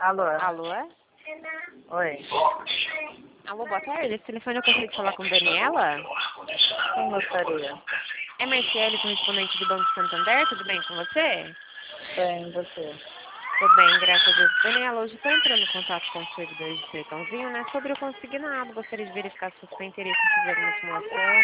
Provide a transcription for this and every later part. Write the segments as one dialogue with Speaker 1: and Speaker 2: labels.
Speaker 1: Alô?
Speaker 2: Alô?
Speaker 1: Oi.
Speaker 2: Alô, boa tarde. Esse telefone eu consigo falar com Daniela?
Speaker 1: Quem gostaria?
Speaker 2: É Marciele, correspondente do Banco Santander. Tudo bem com você?
Speaker 1: Bem, você.
Speaker 2: Tudo bem, graças a Deus. Daniela, hoje estou entrando em contato com os servidores de Sertãozinho, né? Sobre o consignado. Gostaria de verificar se você tem interesse em fazer alguma simulação.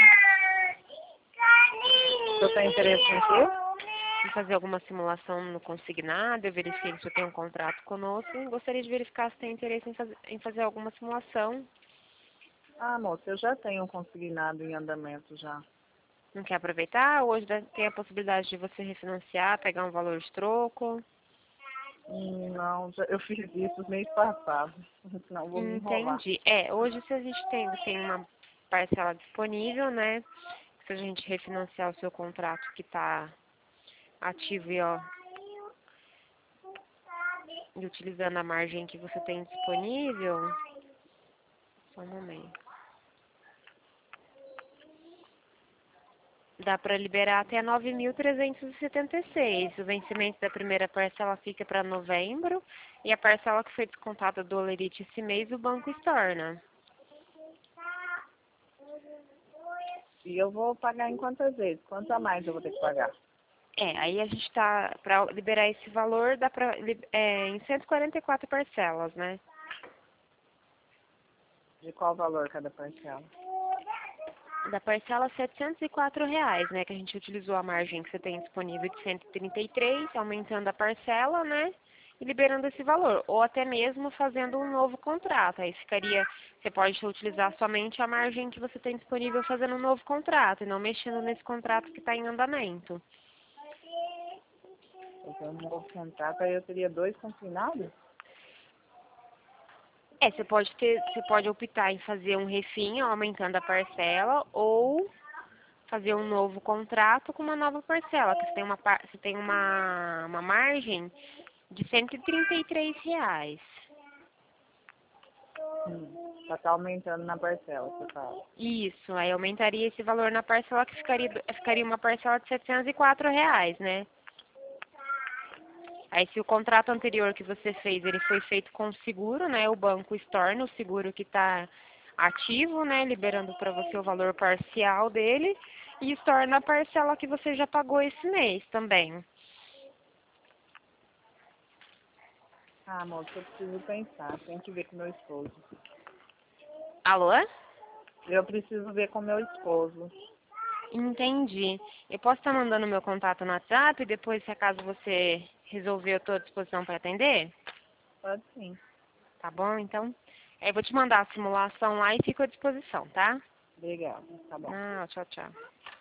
Speaker 1: Você tem interesse em quê?
Speaker 2: Em fazer alguma simulação no consignado. Eu verifiquei que você tem um contrato conosco e gostaria de verificar se tem interesse em fazer alguma simulação.
Speaker 1: Ah, moça, eu já tenho um consignado em andamento já.
Speaker 2: Não quer aproveitar? Hoje tem a possibilidade de você refinanciar, pegar um valor de troco.
Speaker 1: Não, eu fiz isso mês passado. Não, vou me enrolar.
Speaker 2: Entendi. Hoje se a gente tem uma parcela disponível, né? Se a gente refinanciar o seu contrato que está ativo e utilizando a margem que você tem disponível. Só um momento. Dá para liberar até 9.376. O vencimento da primeira parcela fica para novembro e a parcela que foi descontada do Olerite esse mês o banco estorna.
Speaker 1: E eu vou pagar em quantas vezes? Quanto a mais eu vou ter que pagar?
Speaker 2: Aí a gente tá, para liberar esse valor, dá para em 144 parcelas, né?
Speaker 1: De qual valor cada parcela?
Speaker 2: Da parcela R$ 704, né? Que a gente utilizou a margem que você tem disponível de 133, aumentando a parcela, né? E liberando esse valor. Ou até mesmo fazendo um novo contrato. Aí você pode utilizar somente a margem que você tem disponível fazendo um novo contrato, e não mexendo nesse contrato que está em andamento.
Speaker 1: Eu tenho um novo contrato, aí eu teria 2 consignados?
Speaker 2: Você pode optar em fazer um refim, aumentando a parcela, ou fazer um novo contrato com uma nova parcela, que você tem uma margem de R$ 133.
Speaker 1: Já tá aumentando na parcela, você fala.
Speaker 2: Isso, aí aumentaria esse valor na parcela, que ficaria uma parcela de R$ 704, né? Aí se o contrato anterior que você fez, ele foi feito com seguro, né? O banco estorna o seguro que está ativo, né? Liberando para você o valor parcial dele e estorna a parcela que você já pagou esse mês também.
Speaker 1: Ah, moça, eu preciso pensar. Tenho que ver com meu esposo.
Speaker 2: Alô?
Speaker 1: Eu preciso ver com meu esposo.
Speaker 2: Entendi. Eu posso estar mandando meu contato no WhatsApp e depois, se acaso você resolver, eu estou à disposição para atender?
Speaker 1: Pode sim.
Speaker 2: Tá bom, então? Eu vou te mandar a simulação lá e fico à disposição, tá?
Speaker 1: Obrigada. Tá bom.
Speaker 2: Não, tchau, tchau.